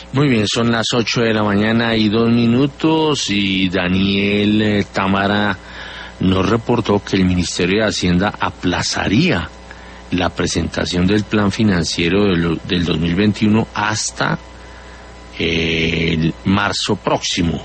Muy bien, son las 8:02 y Daniel Támara nos reportó que el Ministerio de Hacienda aplazaría la presentación del plan financiero del 2021 hasta el marzo próximo.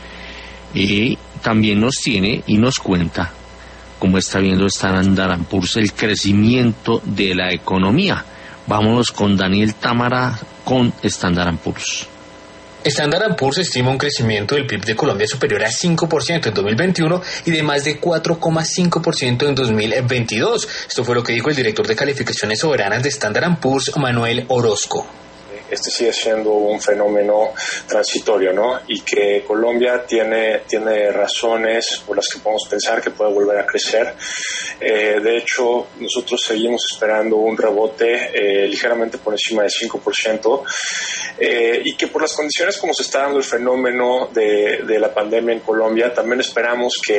Y también nos tiene y nos cuenta cómo está viendo Standard & Poor's el crecimiento de la economía. Vámonos con Daniel Támara con Standard & Poor's. Standard & Poor's estima un crecimiento del PIB de Colombia superior a 5% en 2021 y de más de 4,5% en 2022. Esto fue lo que dijo el director de calificaciones soberanas de Standard & Poor's, Manuel Orozco. Este sigue siendo un fenómeno transitorio, ¿no? Y que Colombia tiene razones por las que podemos pensar que puede volver a crecer. De hecho, nosotros seguimos esperando un rebote ligeramente por encima de 5%, y que por las condiciones como se está dando el fenómeno de la pandemia en Colombia, también esperamos que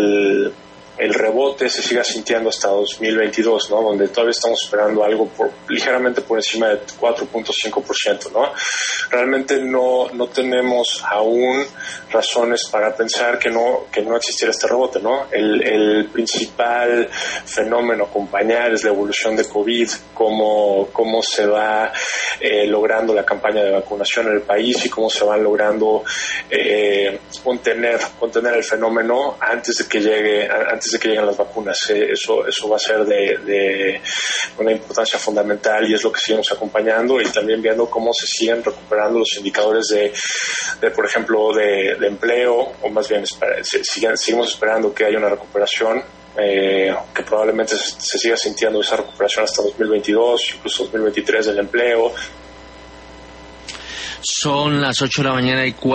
el rebote se siga sintiendo hasta 2022, ¿no? Donde todavía estamos esperando algo ligeramente por encima de 4.5%, ¿no? Realmente no tenemos aún razones para pensar que no existiera este rebote, ¿no? El principal fenómeno a acompañar es la evolución de COVID, cómo se va logrando la campaña de vacunación en el país y cómo se van logrando contener el fenómeno antes de que lleguen las vacunas. Eso va a ser de una importancia fundamental y es lo que seguimos acompañando, y también viendo cómo se siguen recuperando los indicadores de por ejemplo, de empleo, o más bien seguimos esperando que haya una recuperación, que probablemente se siga sintiendo esa recuperación hasta 2022, incluso 2023 del empleo. Son las 8:04 a.m.